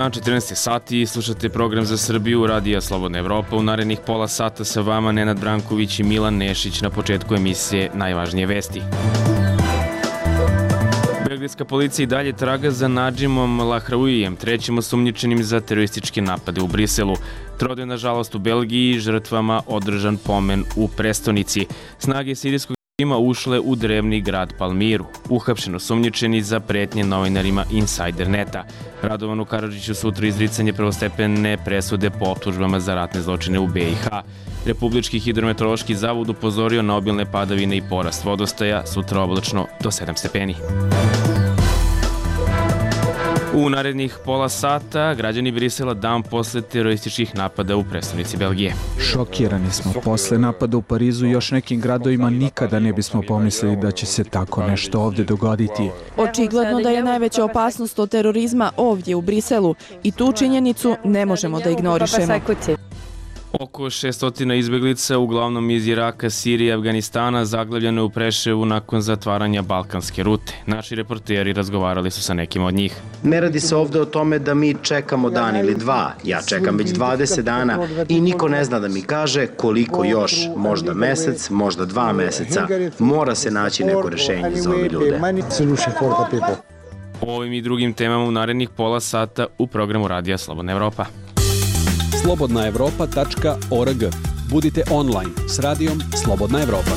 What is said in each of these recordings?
dan, 14 sati, slušate program za Srbiju, Radija Slobodna Evropa. U narednih pola sata sa vama Nenad Branković i Milan Nešić. Na početku emisije najvažnije vesti. Belgijska policija i dalje traga za Nadžimom Lahraouijem, trećim osumnjičenim za terorističke napade u Briselu. Trode, nažalost, u Belgiji, žrtvama održan pomen u prestonici. Snage sirijskog režima ušle u drevni grad Palmiru. Uhapšen osumnjičeni za pretnje novinarima Insider Neta. Radovanu Karadžiću sutra izricanje prvostepene presude po optužbama za ratne zločine u BiH. Republički hidrometeorološki zavod upozorio na obilne padavine i porast vodostaja, sutra oblačno do 7 stepeni. U narednih pola sata građani Brisela dan posle terorističkih napada u prestonici Belgije. Šokirani smo. Posle napada u Parizu i još nekim gradovima nikada ne bismo pomislili da će se tako nešto ovde dogoditi. Očigledno da je najveća opasnost od terorizma ovdje u Briselu i tu činjenicu ne možemo da ignorišemo. Oko 600 izbeglica, uglavnom iz Iraka, Sirije i Afganistana, zaglavljeno je u Preševu nakon zatvaranja balkanske rute. Naši reporteri razgovarali su sa nekim od njih. Ne radi se ovde o tome da mi čekamo dan ili dva. Ja čekam već 20 dana i niko ne zna da mi kaže koliko još, možda mesec, možda 2 meseca. Mora se naći neko rešenje za ove ljude. O ovim i drugim temama u narednih pola sata u programu Radija Slobodna Evropa. slobodnaevropa.org. Budite online s radijom Slobodna Evropa.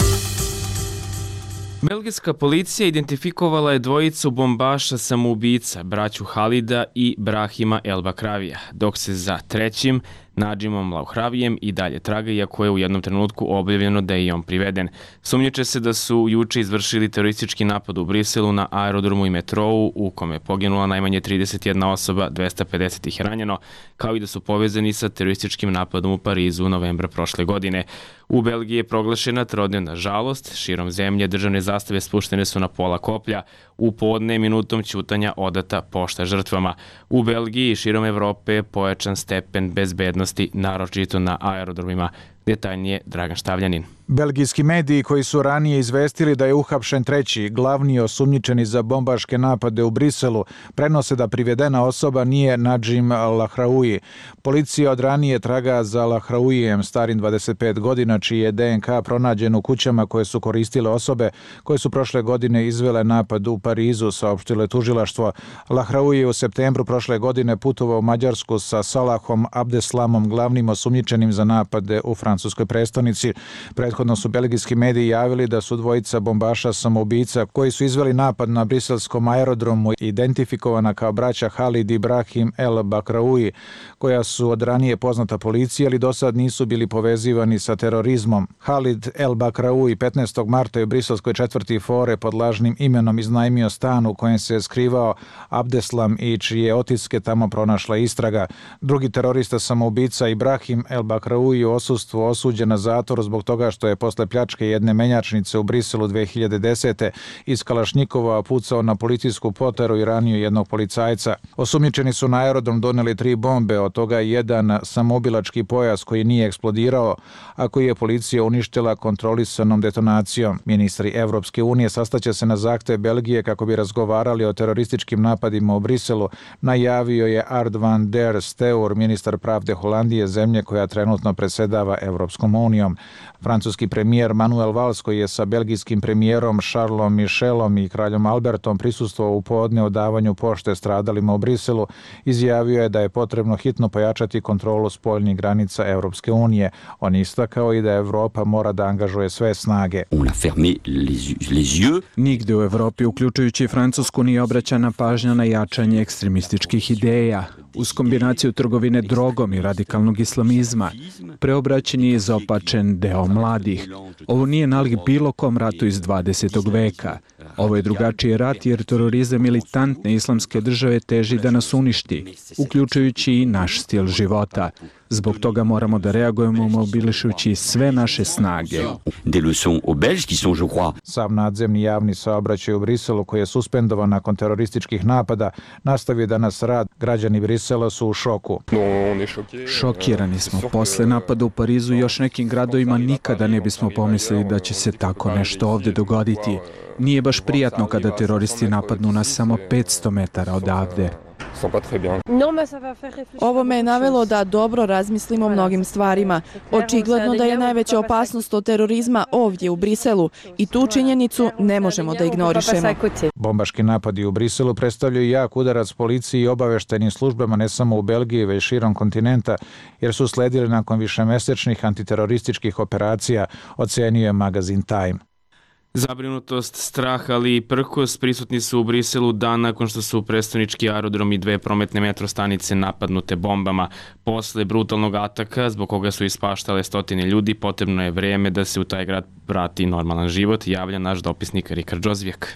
Belgijska policija identifikovala je dvojicu bombaša samoubica, braću Halida i Brahima El Bakravija, dok se za trećim, Nadžimom Lahraouijem, i dalje traga, iako je u jednom trenutku objavljeno da je i on priveden. Sumnjiče se da su juče izvršili teroristički napad u Briselu na aerodromu i metrou, u kome je poginula najmanje 31 osoba, 250 ih je ranjeno, kao i da su povezani sa terorističkim napadom u Parizu u novembra prošle godine. U Belgiji je proglašena trodnevna žalost, širom zemlje državne zastave spuštene su na pola koplja, u podne minutom ćutanja odata pošta žrtvama. U Belgiji i širom Evrope je pojačan stepen bezbednosti, naročito na aerodromima. Detaljnije Dragan Štavljanin. Belgijski mediji koji su ranije izvestili da je uhapšen treći, glavni osumnjičeni za bombaške napade u Briselu, prenose da privedena osoba nije Nadžim Lahraoui. Policija od ranije traga za Lahraouijem, starim 25 godina, čiji je DNK pronađen u kućama koje su koristile osobe koje su prošle godine izvele napad u Parizu, saopštilo je tužilaštvo. Lahraoui je u septembru prošle godine putovao u Mađarsku sa Salahom Abdeslamom, glavnim osumnjičenim za napade u francuskoj prestonici. Prethodno su belgijski mediji javili da su dvojica bombaša samoubica koji su izveli napad na briselskom aerodromu identifikovana kao braća Halid i Brahim El Bakravouji, koja su od ranije poznata policiji, ali do sad nisu bili povezivani sa terorizmom. Halid El Bakravouji 15. marta je u briselskoj četvrti Fore pod lažnim imenom iznajmio stan u kojem se je skrivao Abdeslam i čije otiske tamo pronašla istraga. Drugi terorista samoubica Ibrahim El Bakravouji u odsustvu osuđen na zatvor zbog toga što je posle pljačke jedne menjačnice u Briselu 2010. iz Kalašnjikova pucao na policijsku poteru i ranio jednog policajca. Osumnjičeni su na aerodrom doneli 3 bombe, od toga jedan samoubilački pojas koji nije eksplodirao, a koji je policija uništila kontrolisanom detonacijom. Ministri Evropske unije sastaće se na zahtev Belgije kako bi razgovarali o terorističkim napadima u Briselu, najavio je Ard van der Steur, ministar pravde Holandije, zemlje koja trenutno predsjedava Evropskom unijom. Francuski premijer Manuel Valls, koji je sa belgijskim premijerom Charlesom Michelom i kraljom Albertom prisustvovao u podne o davanju pošte stradalima u Briselu, izjavio je da je potrebno hitno pojačati kontrolu spoljnih granica Evropske unije. On istakao i da Evropa mora da angažuje sve snage. Nigde u Evropi, uključujući Francusku, nije obraćana pažnja na jačanje ekstremističkih ideja. Uz kombinaciju trgovine drogom i radikalnog islamizma, preobraćen je izopačen deo mladih. Ovo nije nalik bilo kom ratu iz 20. veka. Ovo je drugačiji rat jer terorizam militantne islamske države teži da nas uništi, uključujući i naš stil života. Zbog toga moramo da reagujemo mobilišujući sve naše snage. Sav nadzemni javni saobraćaj u Briselu, koji je suspendovan nakon terorističkih napada, nastavio danas rad. Građani Brisela su u šoku. Šokirani smo. Posle napada u Parizu i još nekim gradovima nikada ne bismo pomislili da će se tako nešto ovde dogoditi. Nije baš prijatno kada teroristi napadnu nas samo 500 metara odavde. Ovo me je navelo da dobro razmislimo o mnogim stvarima. Očigledno da je najveća opasnost od terorizma ovdje u Briselu i tu činjenicu ne možemo da ignorišemo. Bombaški napadi u Briselu predstavljaju jak udarac policiji i obaveštajnim službama ne samo u Belgiji, već širom kontinenta, jer su sledili nakon višemesečnih antiterorističkih operacija, ocenio je magazin Time. Zabrinutost, strah, ali i prkos prisutni su u Briselu dan nakon što su prestonički aerodrom i 2 prometne metrostanice napadnute bombama. Posle brutalnog ataka, zbog koga su ispaštale stotine ljudi, potrebno je vreme da se u taj grad vrati normalan život, javlja naš dopisnik Rikard Džozvijek.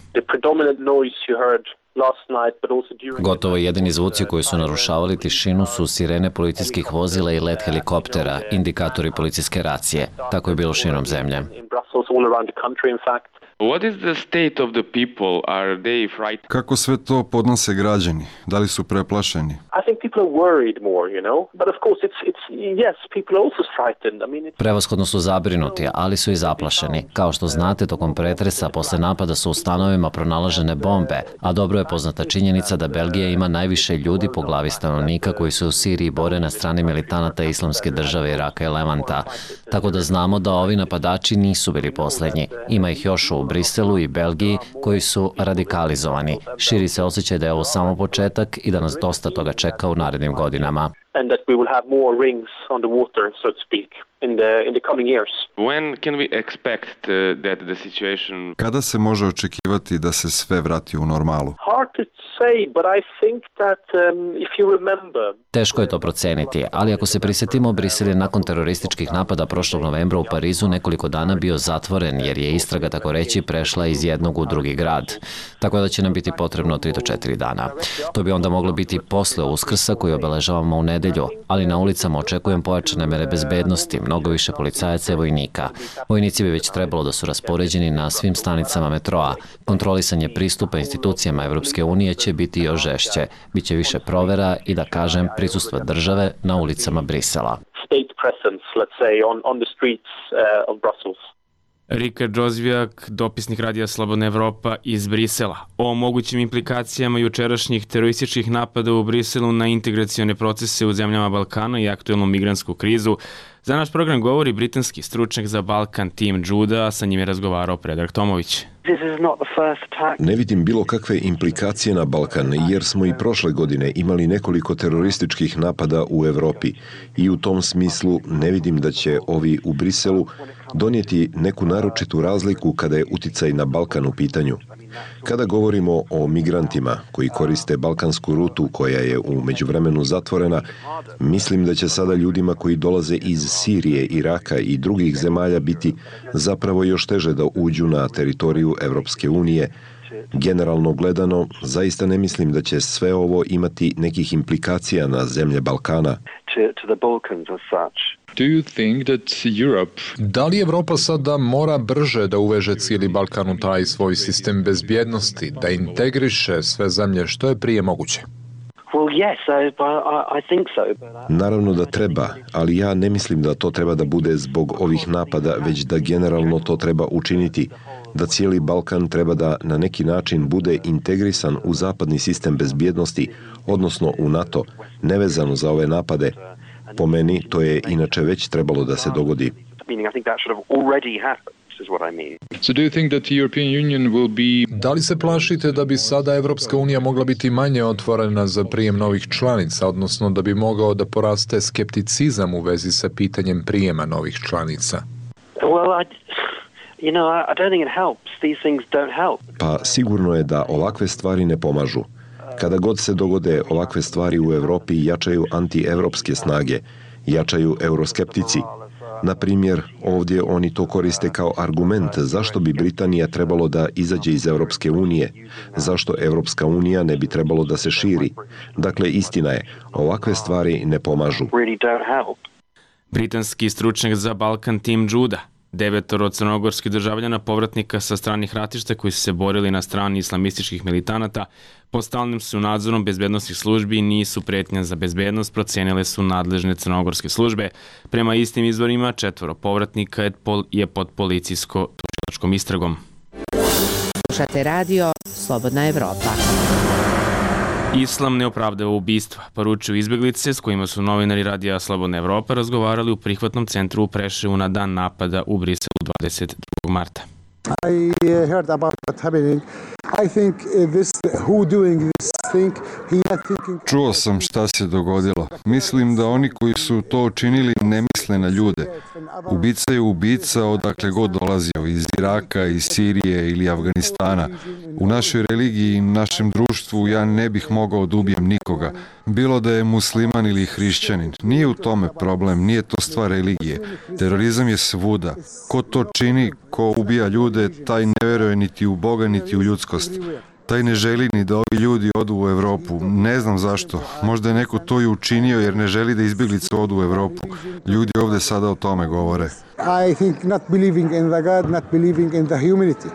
Gotovo jedini zvuci koji su narušavali tišinu su sirene policijskih vozila i let helikoptera, indikatori policijske racije. Tako je bilo širom zemlje. Kako sve to podnose građani? Da li su preplašeni? Prevashodno su zabrinuti, ali su i zaplašeni. Kao što znate, tokom pretresa posle napada su u stanovima pronalažene bombe, a dobro je poznata činjenica da Belgija ima najviše ljudi po glavi stanovnika koji se u Siriji bore na strani militanata Islamske države Iraka i Levanta. Tako da znamo da ovi napadači nisu bili poslednji. Ima ih još u Briselu i Belgiji koji su radikalizovani. Širi se osjećaj da je ovo samo početak i da nas dosta toga čeka u narednim godinama. And that we will have more rings on the water, so to speak, in the coming years. When can we expect that the situation... Kada se može očekivati da se sve vrati u normalu? Hard to say, but I think that if you remember... Teško je to proceniti, ali ako se prisjetimo, Brisel je nakon terorističkih napada prošlog novembra u Parizu nekoliko dana bio zatvoren, jer je istraga, tako reći, prešla iz jednog u drugi grad. Tako da će nam biti potrebno 3 do 4 dana. To bi onda moglo biti posle Uskrsa koji obeležavamo u nedelju, ali na ulicama očekujem pojačane mere bezbednosti, mnogo više policajaca i vojnika. Vojnici bi već trebalo da su raspoređeni na svim stanicama metroa. Kontrolisanje pristupa institucijama Evropske unije će biti još žešće. Biće više provera i, da kažem, prisustva države na ulicama Brisela. Rikard Džozvijak, dopisnik Radija Slobodna Evropa iz Brisela. O mogućim implikacijama jučerašnjih terorističkih napada u Briselu na integracione procese u zemljama Balkana i aktuelnu migrantsku krizu. Za naš program govori britanski stručnjak za Balkan Tim Judah, a sa njim je razgovarao Predrag Tomović. Ne vidim bilo kakve implikacije na Balkan, jer smo i prošle godine imali nekoliko terorističkih napada u Evropi i u tom smislu ne vidim da će ovi u Briselu donijeti neku naročitu razliku kada je uticaj na Balkan u pitanju. Kada govorimo o migrantima koji koriste balkansku rutu koja je u međuvremenu zatvorena, mislim da će sada ljudima koji dolaze iz Sirije, Iraka i drugih zemalja biti zapravo još teže da uđu na teritoriju Evropske unije. Generalno gledano, zaista ne mislim da će sve ovo imati nekih implikacija na zemlje Balkana. Da li Evropa sada mora brže da uveže cijeli Balkan u taj svoj sistem bezbjednosti, da integriše sve zemlje što je prije moguće? Naravno da treba, ali ja ne mislim da to treba da bude zbog ovih napada, već da generalno to treba učiniti, da cijeli Balkan treba da na neki način bude integrisan u zapadni sistem bezbjednosti, odnosno u NATO, nevezano za ove napade. Po meni, to je inače već trebalo da se dogodi. Da li se plašite da bi sada Evropska unija mogla biti manje otvorena za prijem novih članica, odnosno da bi mogao da poraste skepticizam u vezi sa pitanjem prijema novih članica? Pa sigurno je da ovakve stvari ne pomažu. Kada god se dogode ovakve stvari u Evropi, jačaju anti-evropske snage, jačaju euroskeptici. Na primjer, ovdje oni to koriste kao argument zašto bi Britanija trebalo da izađe iz Evropske unije, zašto Evropska unija ne bi trebalo da se širi. Dakle, istina je, ovakve stvari ne pomažu. Britanski stručnjak za Balkan Tim Judah. 9 crnogorskih državljana povratnika sa stranih ratišta koji su se borili na strani islamističkih militanata pod stalnim su nadzorom bezbednosnih službi i nisu pretnja za bezbednost, procenile su nadležne crnogorske službe. Prema istim izvorima, 4 povratnika je pod policijsko-tužilačkom istragom. Slušate radio Slobodna Evropa. Islam ne opravdava ubistva, poručuju izbjeglice s kojima su novinari Radija Slobodna Evropa razgovarali u prihvatnom centru u Preševu na dan napada u Briselu 22. marta. I heard about what's happening. I think this who doing this thing, he not thinking. Čuo sam šta se dogodilo. Mislim da oni koji su to učinili ne misle na ljude. Ubica je ubica odakle god dolazio, iz Iraka, iz Sirije ili Afganistana. U našoj religiji i našem društvu ja ne bih mogao da ubijem nikoga. Bilo da je musliman ili hrišćanin. Nije u tome problem, nije to stvar religije. Terorizam je svuda. Ko to čini, ko ubija ljude, taj ne veruje niti u Boga, niti u ljudskost. Taj ne želi ni da ovi ljudi odu u Evropu. Ne znam zašto. Možda je neko to i učinio jer ne želi da izbjeglice odu u Evropu. Ljudi ovde sada o tome govore. I think not believing in the God, not believing in the humanity.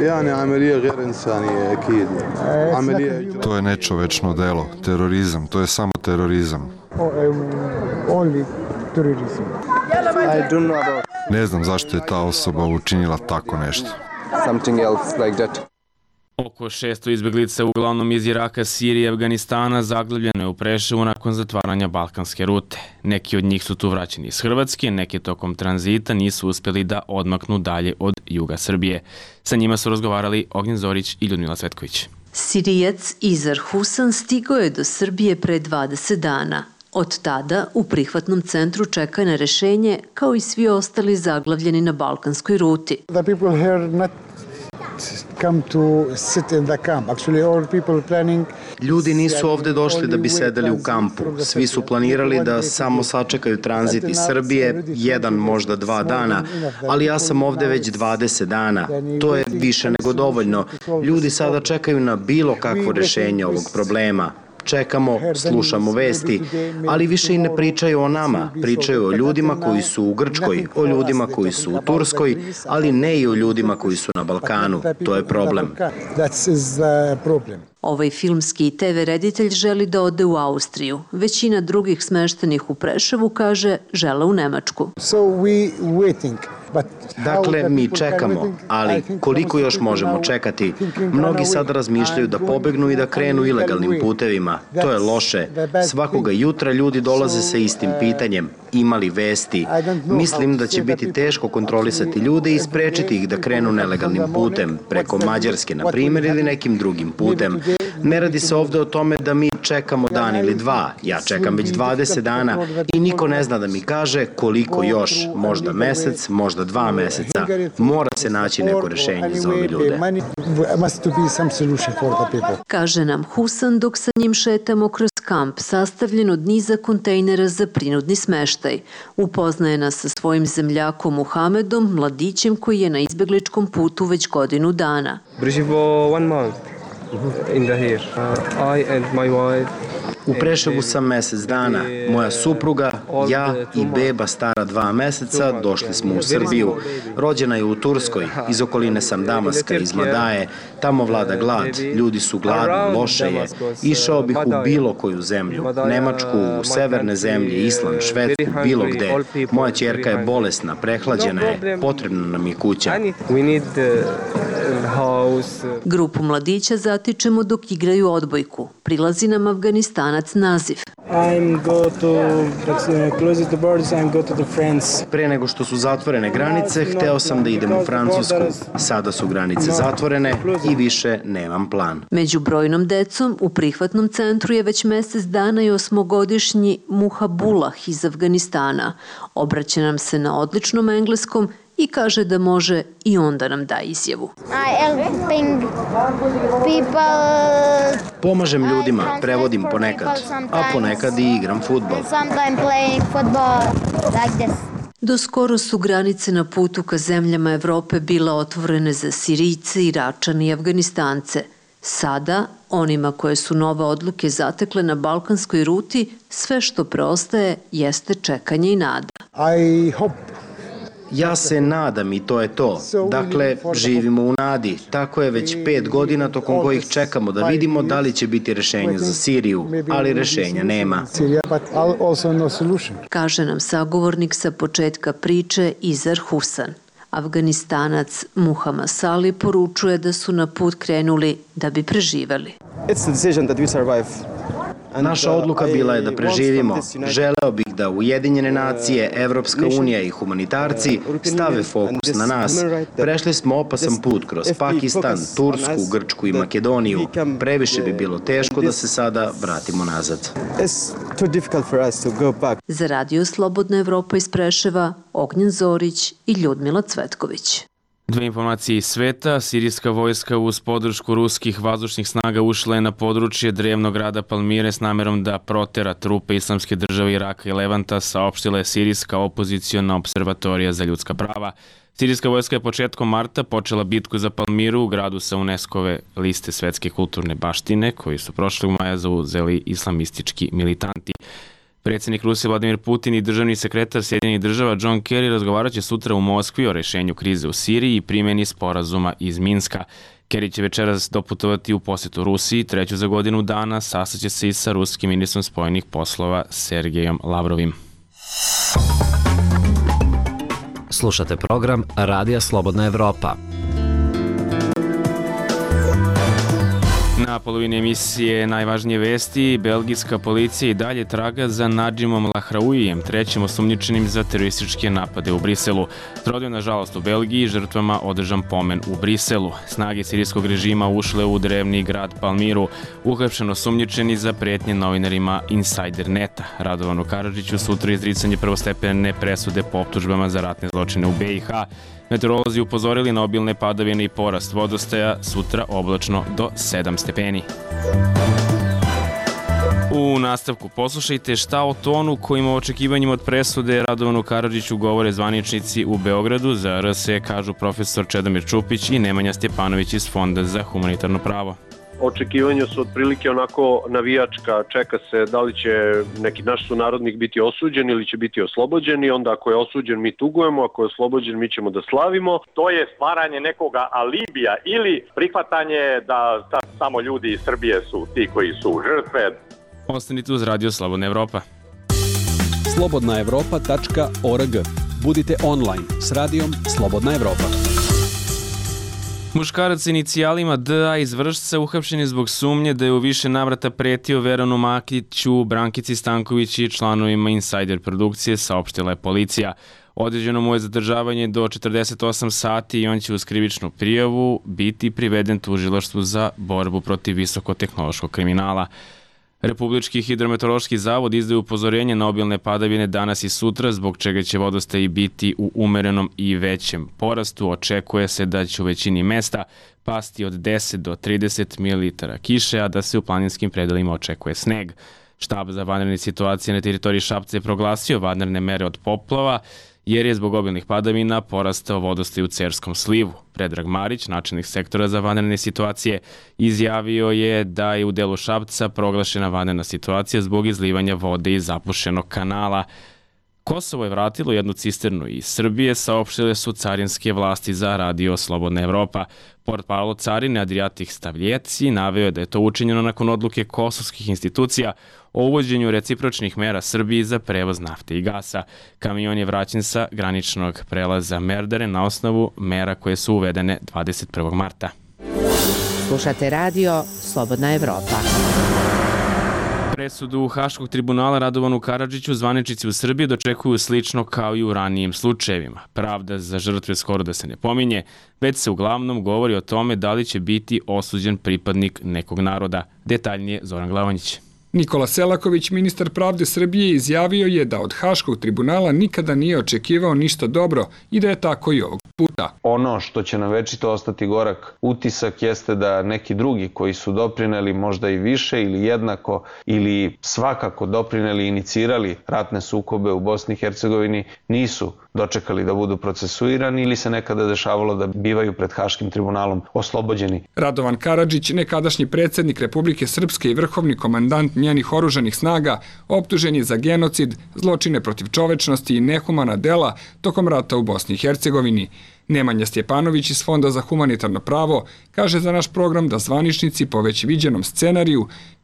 To je nečovečno delo. Terorizam. To je samo terorizam. Only terrorism. I don't know about. Ne znam zašto je ta osoba učinila tako nešto. Something else like that. Oko 600 izbjeglica, uglavnom iz Iraka, Sirije i Afganistana, zaglavljeno je u Preševu nakon zatvaranja balkanske rute. Neki od njih su tu vraćeni iz Hrvatske, neki tokom tranzita nisu uspjeli da odmaknu dalje od juga Srbije. Sa njima su razgovarali Ognjen Zorić i Ljudmila Cvetković. Sirijac Izar Husan stigao je do Srbije pre 20 dana. Od tada u prihvatnom centru čeka na rešenje kao i svi ostali zaglavljeni na balkanskoj ruti. The people here not come to sit in the camp. Actually, all people planning. Ljudi nisu ovde došli da bi sedeli u kampu. Svi su planirali da samo sačekaju tranzit iz Srbije, jedan, možda 2 dana, ali ja sam ovde već 20 dana. To je više nego dovoljno. Ljudi sada čekaju na bilo kakvo rešenje ovog problema. Čekamo, slušamo vesti, ali više i ne pričaju o nama. Pričaju o ljudima koji su u Grčkoj, o ljudima koji su u Turskoj, ali ne i o ljudima koji su na Balkanu. To je problem. Ovaj filmski i TV reditelj želi da ode u Austriju. Većina drugih smeštenih u Preševu, kaže, žele u Nemačku. Dakle, mi čekamo, ali koliko još možemo čekati? Mnogi sad razmišljaju da pobegnu i da krenu ilegalnim putevima. To je loše. Svakoga jutra ljudi dolaze sa istim pitanjem. Imali vesti. Mislim da će biti teško kontrolisati ljude i sprečiti ih da krenu nelegalnim putem, preko Mađarske, na primjer, ili nekim drugim putem. Ne radi se ovde o tome da mi čekamo dan ili 2. Ja čekam već 20 dana i niko ne zna da mi kaže koliko još, možda mesec, možda 2 meseca. Mora se naći neko rešenje za ove ljude. Kaže nam Husan dok sa njim šetamo kroz kamp sastavljen od niza kontejnera za prinudni smeštaj. Upoznaje nas sa svojim zemljakom Muhamedom, mladićem koji je na izbegličkom putu već godinu dana. U Preševu sam mesec dana. Moja supruga, ja i beba stara 2 meseca došli smo u Srbiju. Rođena je u Turskoj, iz okoline sam Damaska, iz Madaje. Tamo vlada glad, ljudi su gladni, loše je. Išao bih u bilo koju zemlju. Nemačku, u severne zemlje, Island, Švedsku, bilo gde. Moja ćerka je bolesna, prehlađena je, potrebna nam je kuća. Grupu mladića zatičemo dok igraju odbojku. Prilazi nam Afganistanac Nazif. Pre nego što su zatvorene granice, hteo sam da idem u Francusku. Sada su granice zatvorene i više nemam plan. Među brojnom decom u prihvatnom centru je već mesec dana i 8-godišnji Muhabullah iz Afganistana. Obraća nam se na odličnom engleskom i kaže da može i on da nam da izjavu. Pomažem ljudima, prevodim ponekad, a ponekad i igram fudbal. Do skoro su granice na putu ka zemljama Evrope bile otvorene za Sirijce, Iračane i Afganistance. Sada, onima koje su nove odluke zatekle na balkanskoj ruti, sve što preostaje jeste čekanje i nada. Ja se nadam i to je to. Dakle, živimo u nadi. Tako je već 5 godina tokom kojih čekamo da vidimo da li će biti rešenje za Siriju, ali rešenja nema. Kaže nam sagovornik sa početka priče Izar Husan. Afganistanac Muhammad Salih poručuje da su na put krenuli da bi preživeli. Naša odluka bila je da preživimo. Želeo bih da Ujedinjene nacije, Evropska unija i humanitarci stave fokus na nas. Prešli smo opasan put kroz Pakistan, Tursku, Grčku i Makedoniju. Previše bi bilo teško da se sada vratimo nazad. Za Radio Slobodna Evropa iz Preševa, Ognjen Zorić i Ljudmila Cvetković. Dve informacije iz sveta. Sirijska vojska uz podršku ruskih vazdušnih snaga ušla je na područje drevnog grada Palmire s namerom da protera trupe Islamske države Iraka i Levanta, saopštila je Sirijska opoziciona observatorija za ljudska prava. Sirijska vojska je početkom marta počela bitku za Palmiru, u gradu sa UNESCO-ve liste svetske kulturne baštine, koji su prošlog maja zauzeli islamistički militanti. Predsjednik Rusije Vladimir Putin i državni sekretar Sjedinjenih država John Kerry razgovarat će sutra u Moskvi o rešenju krize u Siriji i primjeni sporazuma iz Minska. Kerry će večeras doputovati u posjetu Rusiji, treću za godinu dana, sastaće se i sa ruskim ministrom spojenih poslova Sergejom Lavrovim. Slušate program Radija Slobodna Evropa. Na polovini emisije najvažnije vesti, belgijska policija i dalje traga za Nadžimom Lahraouijem, trećim osumnjičenim za terorističke napade u Briselu. Srodio nažalost u Belgiji, žrtvama održan pomen u Briselu. Snage sirijskog režima ušle u drevni grad Palmiru, uhapšen osumnjičeni za pretnje novinarima Insider Neta. Radovanu Karadžiću sutra izricanje prvostepene presude po optužbama za ratne zločine u BiH. Meteorolozi upozorili na obilne padavine i porast vodostaja, sutra oblačno do 7 stepeni. U nastavku poslušajte šta o tonu kojim o očekivanjima od presude Radovanu Karadžiću govore zvaničnici u Beogradu. Za RS kažu profesor Čedomir Čupić i Nemanja Stjepanović iz Fonda za humanitarno pravo. Očekivanja su otprilike onako navijačka, čeka se da li će neki naš sunarodnik biti osuđen ili će biti oslobođen i onda ako je osuđen mi tugujemo, ako je oslobođen mi ćemo da slavimo. To je stvaranje nekoga alibija ili prihvatanje da samo ljudi iz Srbije su ti koji su žrtve. Ostanite uz Radio Slobodna Evropa. slobodnaevropa.org. Budite online s radijom Slobodna Evropa. Muškarac sa inicijalima DA iz Vršca uhapšen je zbog sumnje da je u više navrata pretio Veranu Makiću, Brankici Stanković i članovima Insider produkcije, saopštila je policija. Određeno mu je zadržavanje do 48 sati i on će uz krivičnu prijavu biti priveden tužilaštvu za borbu protiv visokotehnološkog kriminala. Republički hidrometeorološki zavod izdaje upozorenje na obilne padavine danas i sutra, zbog čega će vodostaj biti u umerenom i većem porastu. Očekuje se da će u većini mesta pasti od 10 do 30 ml kiše, a da se u planinskim predelima očekuje sneg. Štab za vanredne situacije na teritoriji Šapca je proglasio vanredne mere od poplava, jer je zbog obilnih padavina porastao vodostaj u Cerskom slivu. Predrag Marić, načelnik sektora za vanredne situacije, izjavio je da je u delu Šapca proglašena vanredna situacija zbog izlivanja vode iz zapušenog kanala. Kosovo je vratilo jednu cisternu iz Srbije, saopštile su carinske vlasti za Radio Slobodna Evropa. Portparol carine Adriatik Stavljeci naveo je da je to učinjeno nakon odluke kosovskih institucija o uvođenju recipročnih mera Srbiji za prevoz nafte i gasa. Kamion je vraćen sa graničnog prelaza Merdare na osnovu mera koje su uvedene 21. marta. Slušate Radio Slobodna Evropa. Presudu Haškog tribunala Radovanu Karadžiću zvaničnici u Srbiji dočekuju slično kao i u ranijim slučajevima. Pravda za žrtve skoro da se ne pominje, već se uglavnom govori o tome da li će biti osuđen pripadnik nekog naroda. Detaljnije Zoran Glavonjić. Nikola Selaković, ministar pravde Srbije, izjavio je da od Haškog tribunala nikada nije očekivao ništa dobro i da je tako i ovog puta. Ono što će nam večito ostati gorak utisak jeste da neki drugi koji su doprineli možda i više ili jednako ili svakako doprineli i inicirali ratne sukobe u Bosni i Hercegovini nisu dočekali da budu procesuirani ili se nekada dešavalo da bivaju pred Haškim tribunalom oslobođeni. Radovan Karadžić, nekadašnji predsjednik Republike Srpske i vrhovni komandant njenih oružanih snaga, optužen je za genocid, zločine protiv čovečnosti i nehumana dela tokom rata u Bosni i Hercegovini. Nemanja Stjepanović iz Fonda za humanitarno pravo kaže za naš program da zvaničnici po već viđenom scenariju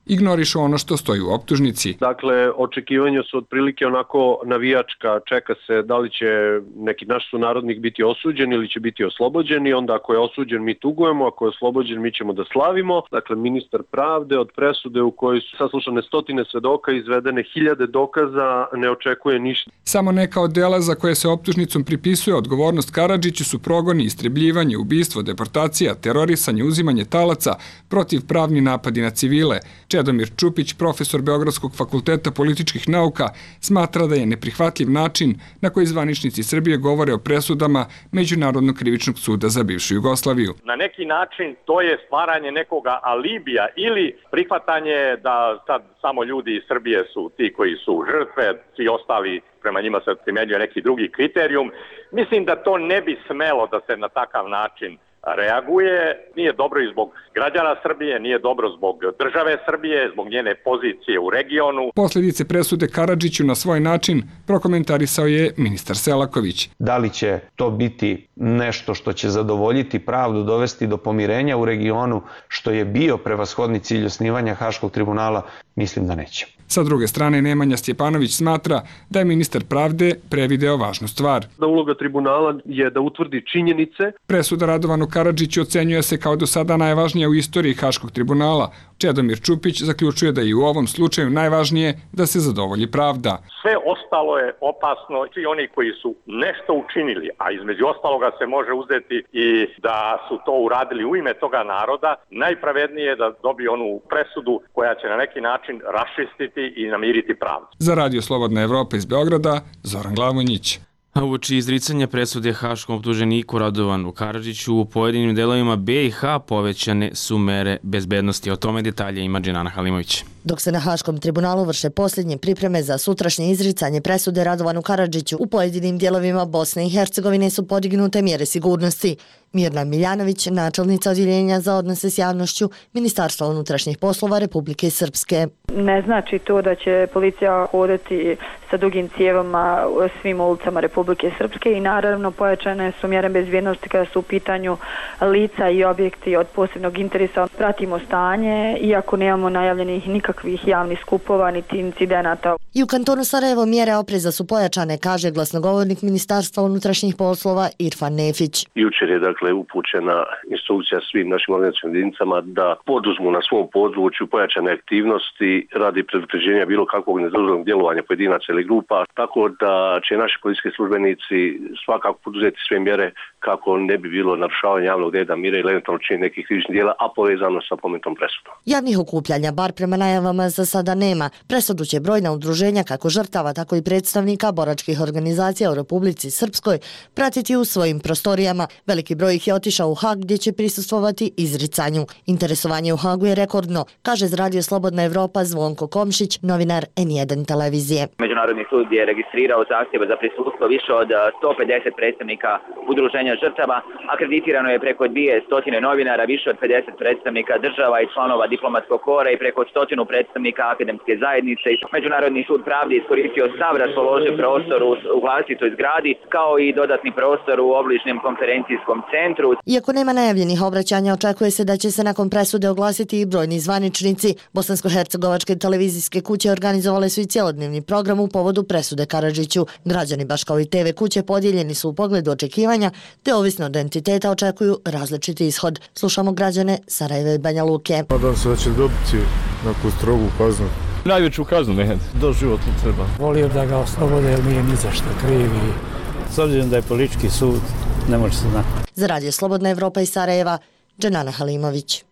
ignorišu ono što stoji u optužnici. Dakle, očekivanja su otprilike onako navijačka, čeka se da li će neki naš sunarodnik biti osuđen ili će biti oslobođen i onda ako je osuđen mi tugujemo, ako je oslobođen mi ćemo da slavimo. Dakle, ministar pravde od presude u kojoj su saslušane stotine svedoka, izvedene hiljade dokaza, ne očekuje ništa. Samo neka od dela za koje se optužnicom pripisuje odgovornost Karadžiću su progoni, istrebljivanje, ubistvo, deportacija, terorisanje, uzimanje talaca, protivpravni napadi na civile. Čedomir Čupić, profesor Beogradskog fakulteta političkih nauka, smatra da je neprihvatljiv način na koji zvaničnici Srbije govore o presudama Međunarodnog krivičnog suda za bivšu Jugoslaviju. Na neki način to je stvaranje nekoga alibija ili prihvatanje da sad samo ljudi iz Srbije su ti koji su žrtve, svi ostali prema njima se primenjuje neki drugi kriterijum. Mislim da to ne bi smelo da se na takav način reaguje. Nije dobro i zbog građana Srbije, nije dobro zbog države Srbije, zbog njene pozicije u regionu. Posljedice presude Karadžiću na svoj način prokomentarisao je ministar Selaković. Da li će to biti nešto što će zadovoljiti pravdu, dovesti do pomirenja u regionu, što je bio prevashodni cilj osnivanja Haškog tribunala, mislim da neće. Sa druge strane, Nemanja Stjepanović smatra da je ministar pravde prevideo važnu stvar. Da uloga tribunala je da utvrdi činjenice. Presuda Radovanu Karadžiću ocenjuje se kao do sada najvažnija u istoriji Haškog tribunala. Čedomir Čupić zaključuje da je i u ovom slučaju najvažnije da se zadovolji pravda. Sve ostalo je opasno. Svi oni koji su nešto učinili, a između ostaloga se može uzeti i da su to uradili u ime toga naroda, najpravednije je da dobije onu presudu koja će na neki način raščistiti i namiriti pravdu. Za Radio Slobodna Evropa iz Beograda, Zoran Glavonjić. A uoči izricanja presude haškom optuženiku Radovanu Karadžiću u pojedinim delovima BiH povećane su mere bezbednosti. O tome detalje ima Dženana Halimović. Dok se na Haškom tribunalu vrše posljednje pripreme za sutrašnje izricanje presude Radovanu Karadžiću, u pojedinim dijelovima Bosne i Hercegovine su podignute mjere sigurnosti. Mirna Miljanović, načelnica odjeljenja za odnose s javnošću Ministarstva unutrašnjih poslova Republike Srpske. Ne znači to da će policija hodati sa dugim cijevama svim ulicama Republike Srpske i naravno pojačane su mjere bezbjednosti kada su u pitanju lica i objekti od posebnog interesa. Pratimo stanje, iako nemamo najavljenih nikakvih javnih skupova niti incidenata. I u kantonu Sarajevo mjere opreza su pojačane, kaže glasnogovornik Ministarstva unutrašnjih poslova Irfan Nefić. Jučer je upućena instrukcija svim našim organizacijnim jedinicama da poduzmu na svom području pojačane aktivnosti radi predupređenja bilo kakvog nedozvoljenog djelovanja pojedinaca ili grupa, tako da će naši policijski službenici svakako poduzeti sve mjere kako ne bi bilo narušavanja javnog reda, mira ili eventualno činjenja nekih krivičnih djela, a povezano sa pomenutom presudom. Javnih okupljanja, bar prema najavama, za sada nema. Presudu će brojna udruženja, kako žrtava, tako i predstavnika boračkih organizacija u Republici Srpskoj, pratiti u svojim prostorijama. Veliki broj ih je otišao u Hag gdje će prisustvovati izricanju. Interesovanje u Hagu je rekordno, kaže za Radio Slobodna Evropa Zvonko Komšić, novinar N1 televizije. Međunarodni sud je registrirao zahtjeve za prisustvo više od 150 predstavnika udruženja žrtava. Akreditirano je preko 200 novinara, više od 50 predstavnika država i članova diplomatskog kora i preko 100 predstavnika akademske zajednice. Međunarodni sud pravde iskoristio sav raspoloživ prostor u vlastitoj zgradi, kao i dodatni prostor u obližnjem konferencijskom centru. Iako nema najavljenih obraćanja, očekuje se da će se nakon presude oglasiti i brojni zvaničnici. Bosansko-hercegovačke televizijske kuće organizovale su i cjelodnevni program u povodu presude Karadžiću. Građani, baš kao i TV kuće, podijeljeni su u pogledu očekivanja, te ovisno od entiteta očekuju različiti ishod. Slušamo građane Sarajeva i Banja Luke. Nadam se da će dobiti neku strogu kaznu. Najveću kaznu, doživotno treba. Volio da ga oslobode, jer nije ni za što krivi. S obzirom da je politički sud, ne može se znati. Za Radio Slobodna Evropa iz Sarajeva, Dženana Halimović.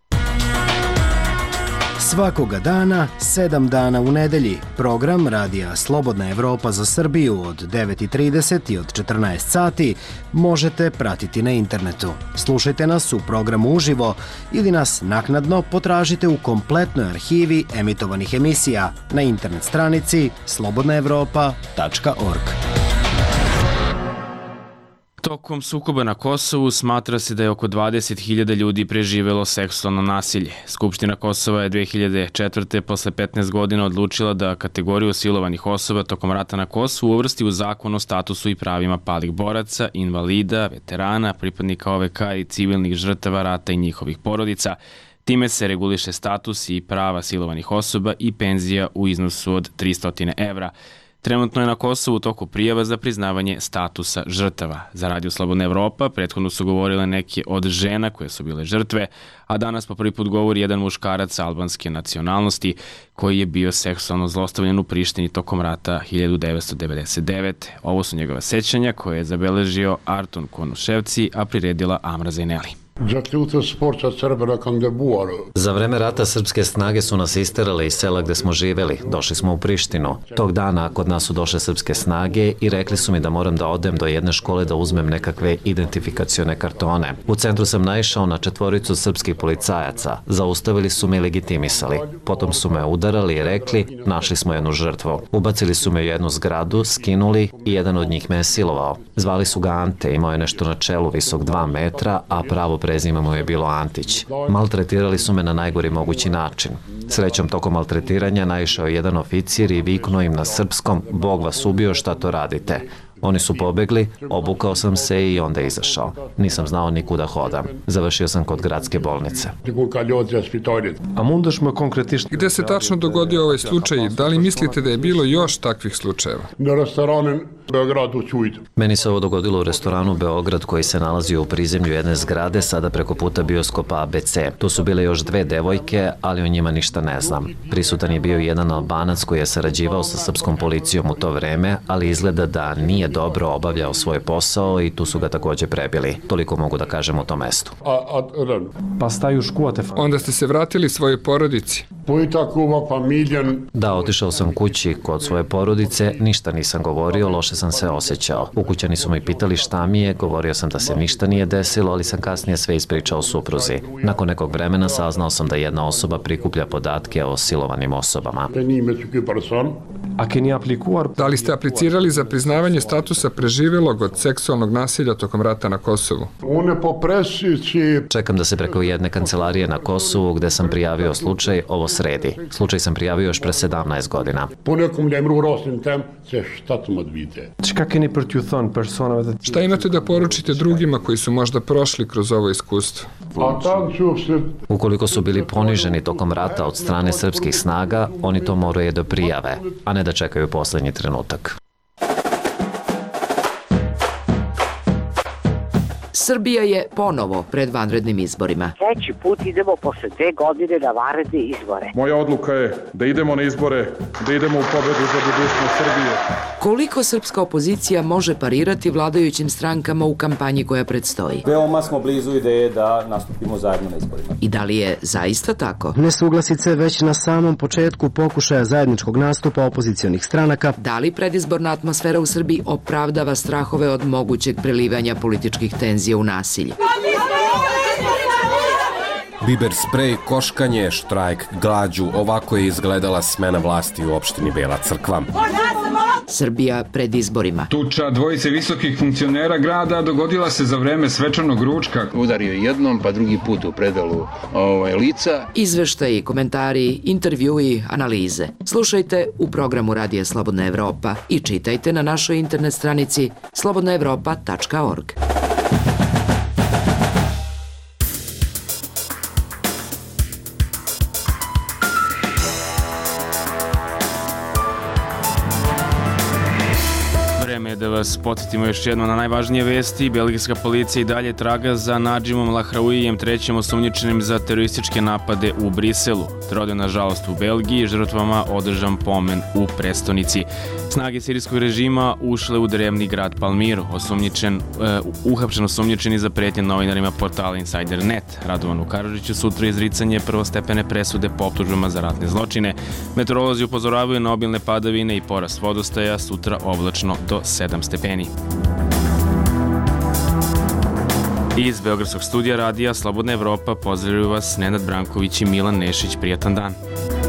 Svakoga dana, 7 dana u nedelji, program Radija Slobodna Evropa za Srbiju od 9:30 i od 14 sati možete pratiti na internetu. Slušajte nas u programu uživo ili nas naknadno potražite u kompletnoj arhivi emitovanih emisija na internet stranici slobodnaevropa.org. Tokom sukoba na Kosovu smatra se da je oko 20.000 ljudi preživelo seksualno nasilje. Skupština Kosova je 2004. posle 15 godina odlučila da kategoriju silovanih osoba tokom rata na Kosovu uvrsti u zakon o statusu i pravima palih boraca, invalida, veterana, pripadnika OVK i civilnih žrtava rata i njihovih porodica. Time se reguliše status i prava silovanih osoba i penzija u iznosu od 300 evra. Trenutno je na Kosovu u toku prijava za priznavanje statusa žrtava. Za Radio Slobodna Evropa prethodno su govorile neke od žena koje su bile žrtve, a danas po prvi put govori jedan muškarac albanske nacionalnosti koji je bio seksualno zlostavljen u Prištini tokom rata 1999. Ovo su njegova sećanja koje je zabeležio Arton Konuševci, a priredila Amra Zajneli. Za vreme rata srpske snage su nas isterali iz sela gde smo živeli. Došli smo u Prištinu. Tog dana kod nas su došle srpske snage i rekli su mi da moram da odem do jedne škole da uzmem nekakve identifikacione kartone. U centru sam naišao na 4 srpskih policajaca. Zaustavili su me i legitimisali. Potom su me udarali i rekli, našli smo jednu žrtvu. Ubacili su me u jednu zgradu, skinuli i jedan od njih me je silovao. Zvali su ga Ante, imao je nešto na čelu visok 2 metra, a pravo prezime mu je bilo Antić. Maltretirali su me na najgori mogući način. Srećom, tokom maltretiranja naišao je jedan oficir i viknuo im na srpskom: Bog vas ubio, šta to radite? Oni su pobegli, obukao sam se i onda izašao. Nisam znao ni kuda hodam. Završio sam kod gradske bolnice. Gde se tačno dogodio ovaj slučaj? Da li mislite da je bilo još takvih slučajeva? Meni se ovo dogodilo u restoranu Beograd koji se nalazio u prizemlju jedne zgrade, sada preko puta bioskopa ABC. Tu su bile još 2 devojke, ali o njima ništa ne znam. Prisutan je bio jedan Albanac koji je sarađivao sa srpskom policijom u to vreme, ali izgleda da nije dobro obavljao svoj posao i tu su ga takođe prebili. Toliko mogu da kažem o tom mestu. Onda ste se vratili svojoj porodici? Da, otišao sam kući kod svoje porodice, ništa nisam govorio, loše sam se osjećao. Ukućani su me pitali šta mi je, govorio sam da se ništa nije desilo, ali sam kasnije sve ispričao supruzi. Nakon nekog vremena saznao sam da jedna osoba prikuplja podatke o silovanim osobama. Da li ste aplicirali za priznavanje statusa preživelog od seksualnog nasilja tokom rata na Kosovu? Čekam da se preko jedne kancelarije na Kosovu gde sam prijavio slučaj ovo sredi. Slučaj sam prijavio još pre 17 godina. Šta imate da poručite drugima koji su možda prošli kroz ovo iskustvo? Ukoliko su bili poniženi tokom rata od strane srpskih snaga, oni to moraju da prijave, a ne da čekaju poslednji trenutak. Srbija je ponovo pred vanrednim izborima. Treći put idemo posle 2 godine na vanredne izbore. Moja odluka je da idemo na izbore, da idemo u pobedu za budućnost Srbije. Koliko srpska opozicija može parirati vladajućim strankama u kampanji koja predstoji? Veoma smo blizu ideje da nastupimo zajedno na izborima. I da li je zaista tako? Nesuglasice već na samom početku pokušaja zajedničkog nastupa opozicionih stranaka. Da li predizborna atmosfera u Srbiji opravdava strahove od mogućeg prelivanja političkih tenzija u nasilje? Biber sprej, koškanje, štrajk, glađu, ovako je izgledala smena vlasti u opštini Bela Crkva. Srbija pred izborima. Tuča dvojice visokih funkcionera grada dogodila se za vreme svečanog ručka. Udario jednom, pa drugi put u predalu lica. Izveštaji, komentari, intervjui, analize. Slušajte u programu Radija Slobodna Evropa i čitajte na našoj internet stranici slobodnaevropa.org. Da vas podsjetimo još jedno na najvažnije vesti. Belgijska policija i dalje traga za Nadžimom Lahraouijem, trećim osumnjičenim za terorističke napade u Briselu. Rodio nažalost u Belgiji, žrtvama održan pomen u prestonici. Snage sirijskog režima ušle u drevni grad Palmiru. Uhapšen osumnjičeni za pretnje novinarima portala Insider.net. Radovanu Karadžiću sutra izricanje prvostepene presude po optužbama za ratne zločine. Meteorolozi upozoravaju na obilne padavine i porast vodostaja, sutra oblačno do 7 stepeni. Iz Beogradskog studija radija Slobodna Evropa pozdravljaju vas Nenad Branković i Milan Nešić. Prijatan dan.